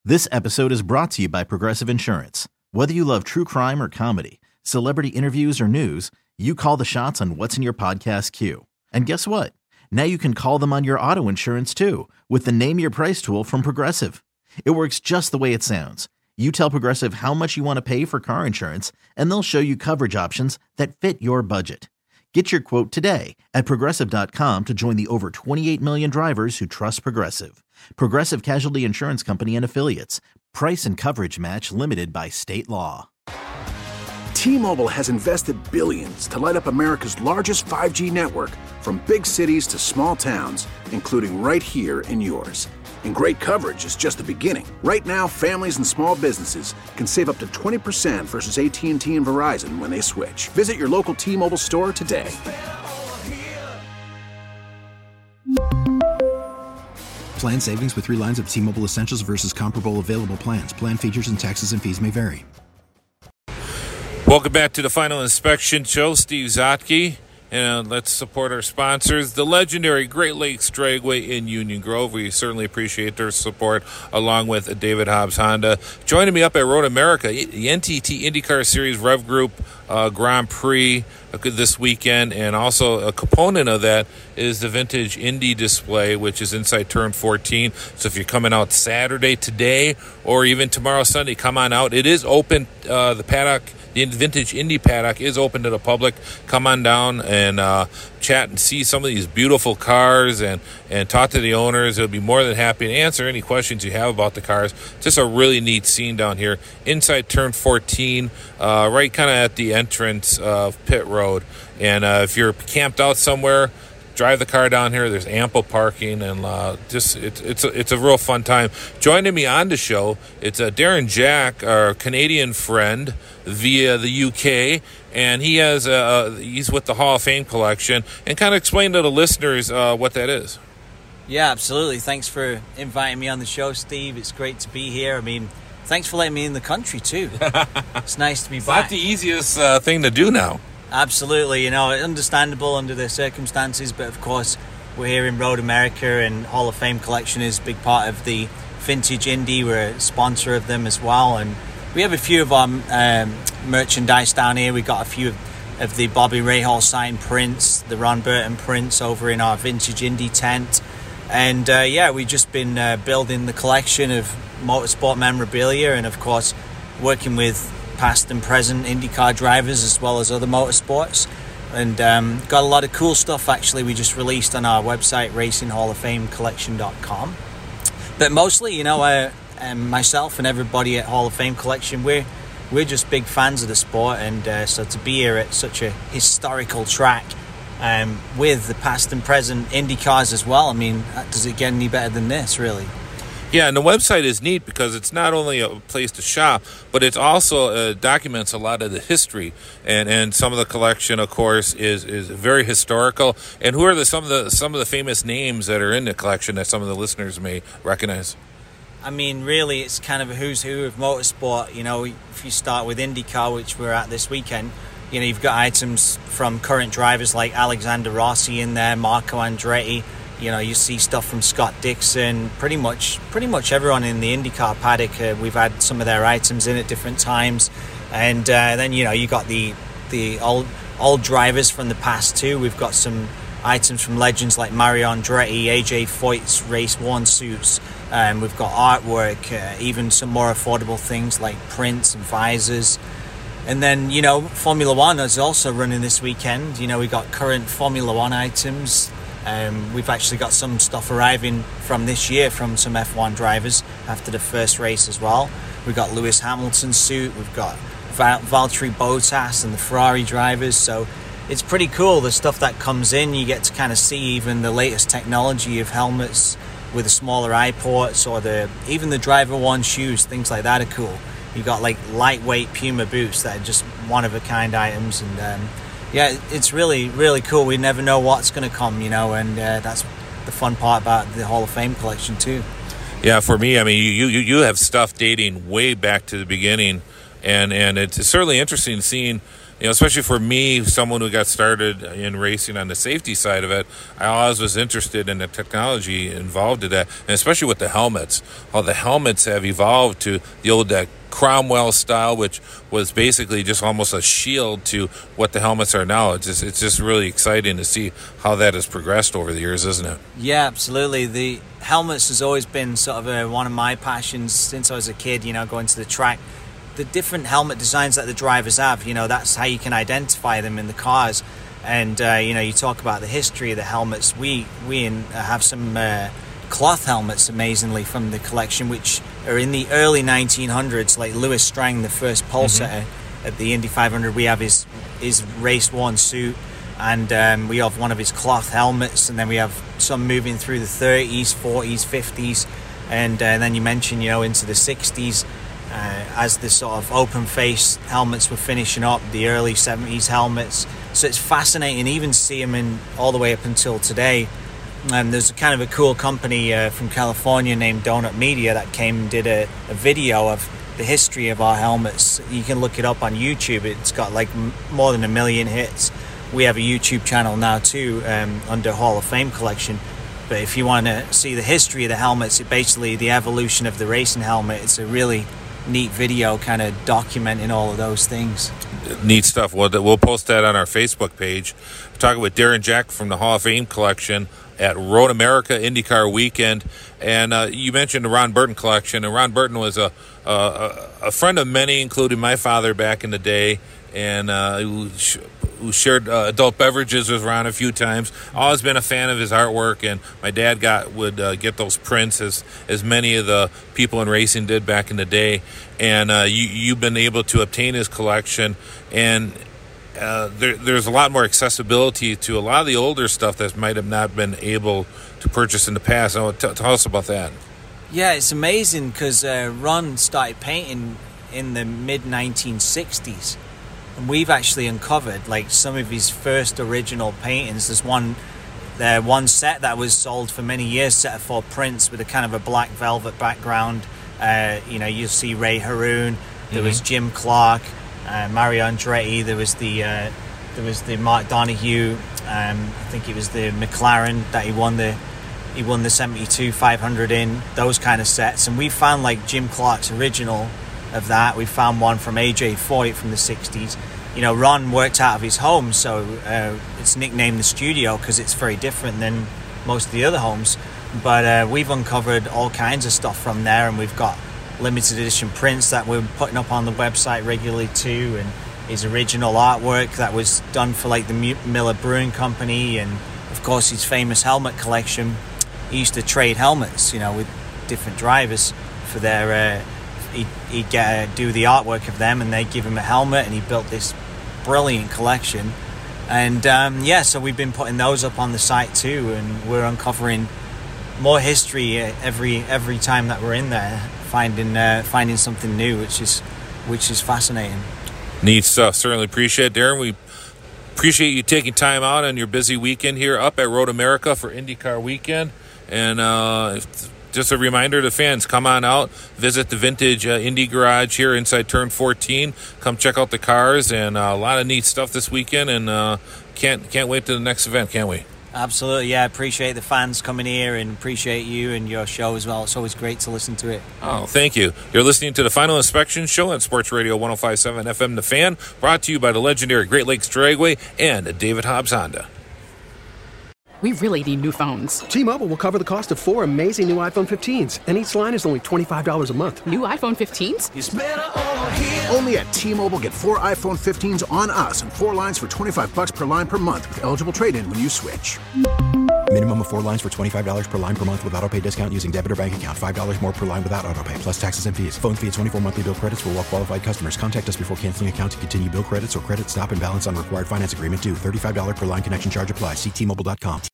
This episode is brought to you by Progressive Insurance. Whether you love true crime or comedy, celebrity interviews or news, you call the shots on what's in your podcast queue. And guess what? Now you can call them on your auto insurance too with the Name Your Price tool from Progressive. It works just the way it sounds. You tell Progressive how much you want to pay for car insurance, and they'll show you coverage options that fit your budget. Get your quote today at Progressive.com to join the over 28 million drivers who trust Progressive. Progressive Casualty Insurance Company and Affiliates. Price and coverage match limited by state law. T-Mobile has invested billions to light up America's largest 5G network, from big cities to small towns, including right here in yours. And great coverage is just the beginning. Right now, families and small businesses can save up to 20% versus AT&T and Verizon when they switch. Visit your local T-Mobile store today. Plan savings with 3 lines of T-Mobile Essentials versus comparable available plans. Plan features and taxes and fees may vary. Welcome back to the Final Inspection Show. Steve Zotke. And let's support our sponsors, the legendary Great Lakes Dragway in Union Grove. We certainly appreciate their support, along with David Hobbs Honda. Joining me up at Road America, the NTT IndyCar Series Rev Group Grand Prix this weekend, and also a component of that is the Vintage Indy display, which is inside Turn 14. So if you're coming out Saturday, today, or even tomorrow, Sunday, come on out. It is open, the paddock. The Vintage Indy paddock is open to the public. Come on down and chat and see some of these beautiful cars and talk to the owners. They'll be more than happy to answer any questions you have about the cars. Just a really neat scene down here inside Turn 14, right kind of at the entrance of Pit Road. And if you're camped out somewhere, drive the car down here. There's ample parking, and it's a real fun time. Joining me on the show, it's Darren Jack, our Canadian friend via the UK, and he has he's with the Hall of Fame collection. And kind of explain to the listeners what that is. Yeah, absolutely. Thanks for inviting me on the show, Steve. It's great to be here. I mean, thanks for letting me in the country too. It's nice to be back. Not the easiest thing to do now. Absolutely, understandable under the circumstances, but of course we're here in Road America, and Hall of Fame collection is a big part of the Vintage Indy. We're a sponsor of them as well, and we have a few of our merchandise down here. We got a few of the Bobby Rahal signed prints, the Ron Burton prints over in our Vintage Indy tent, and we've just been building the collection of motorsport memorabilia, and of course working with past and present IndyCar drivers as well as other motorsports, and got a lot of cool stuff actually we just released on our website, RacingHallOfFameCollection.com. But mostly, myself and everybody at Hall of Fame Collection, we're just big fans of the sport, and so to be here at such a historical track with the past and present IndyCars as well, I mean, does it get any better than this, really? Yeah, and the website is neat because it's not only a place to shop, but it also documents a lot of the history, and some of the collection, of course, is very historical. And who are some of the famous names that are in the collection that some of the listeners may recognize? I mean, really, it's kind of a who's who of motorsport. If you start with IndyCar, which we're at this weekend, you've got items from current drivers like Alexander Rossi in there, Marco Andretti. You see stuff from Scott Dixon, pretty much everyone in the IndyCar paddock. We've had some of their items in at different times, and then you got the old drivers from the past too. We've got some items from legends like Mario Andretti, AJ Foyt's race-worn suits. We've got artwork, even some more affordable things like prints and visors. And then Formula One is also running this weekend. We got current Formula One items. We've actually got some stuff arriving from this year from some F1 drivers after the first race as well. We've got Lewis Hamilton's suit, we've got Valtteri Bottas and the Ferrari drivers, so it's pretty cool, the stuff that comes in. You get to kind of see even the latest technology of helmets with the smaller eye ports, or even the driver worn shoes, things like that are cool. You got like lightweight Puma boots that are just one-of-a-kind items, and it's really, really cool. We never know what's going to come, and that's the fun part about the Hall of Fame collection too. Yeah, for me, I mean, you have stuff dating way back to the beginning, and it's certainly interesting seeing especially for me, someone who got started in racing on the safety side of it, I always was interested in the technology involved in that, and especially with the helmets. How the helmets have evolved to the old Cromwell style, which was basically just almost a shield to what the helmets are now. It's just really exciting to see how that has progressed over the years, isn't it? Yeah, absolutely. The helmets has always been sort of one of my passions since I was a kid, going to the track. The different helmet designs that the drivers have, that's how you can identify them in the cars. And, you talk about the history of the helmets. We have some cloth helmets, amazingly, from the collection, which are in the early 1900s, like Louis Strang, the first pole setter at the Indy 500. We have his race-worn suit, and we have one of his cloth helmets, and then we have some moving through the 30s, 40s, 50s, and then you mentioned, into the 60s. As the sort of open face helmets were finishing up, the early 70s helmets. So it's fascinating, even see them all the way up until today. There's kind of a cool company from California named Donut Media that came and did a video of the history of our helmets. You can look it up on YouTube. It's got like more than 1 million hits. We have a YouTube channel now too, under Hall of Fame collection. But if you want to see the history of the helmets, it basically the evolution of the racing helmet, it's a really neat video kind of documenting all of those things. Neat stuff. We'll post that on our Facebook page. We're talking with Darren Jack from the Hall of Fame collection at Road America IndyCar Weekend. And you mentioned the Ron Burton collection, and Ron Burton was a friend of many, including my father back in the day, and who shared adult beverages with Ron a few times. Always been a fan of his artwork, and my dad would get those prints as many of the people in racing did back in the day. And you've been able to obtain his collection, and there's a lot more accessibility to a lot of the older stuff that might have not been able to purchase in the past. So tell us about that. Yeah, it's amazing because Ron started painting in the mid-1960s. And we've actually uncovered like some of his first original paintings. There's one set that was sold for many years, set of 4 prints with a kind of a black velvet background. You'll see Ray Haroon. There was Jim Clark, Mario Andretti. There was the Mark Donohue. I think it was the McLaren that he won the 72 500 in. Those kind of sets. And we found like Jim Clark's original of that. We found one from AJ40 from the 60s. Ron worked out of his home, so it's nicknamed the studio because it's very different than most of the other homes. But we've uncovered all kinds of stuff from there, and we've got limited edition prints that we're putting up on the website regularly too, and his original artwork that was done for like the Miller Brewing Company, and of course his famous helmet collection. He used to trade helmets, with different drivers for their he'd do the artwork of them, and they'd give him a helmet, and he built this brilliant collection. And so we've been putting those up on the site too, and we're uncovering more history every time that we're in there, finding something new, which is fascinating. Neat stuff. Certainly appreciate it, Darren. We appreciate you taking time out on your busy weekend here up at Road America for IndyCar Weekend. And just a reminder to fans, come on out, visit the Vintage Indy Garage here inside Turn 14. Come check out the cars, and a lot of neat stuff this weekend, and can't wait to the next event, can't we? Absolutely, yeah. Appreciate the fans coming here, and appreciate you and your show as well. It's always great to listen to it. Oh, thank you. You're listening to the Final Inspection Show on Sports Radio 105.7 FM The Fan, brought to you by the legendary Great Lakes Dragway and David Hobbs Honda. We really need new phones. T-Mobile will cover the cost of 4 amazing new iPhone 15s, and each line is only $25 a month. New iPhone 15s? It's better over here. Only at T-Mobile, get 4 iPhone 15s on us and 4 lines for $25 per line per month with eligible trade-in when you switch. Minimum of 4 lines for $25 per line per month with autopay discount using debit or bank account. $5 more per line without autopay, plus taxes and fees. Phone fee at 24 monthly bill credits for well-qualified customers. Contact us before canceling account to continue bill credits or credit stop and balance on required finance agreement due. $35 per line connection charge applies. See T-Mobile.com.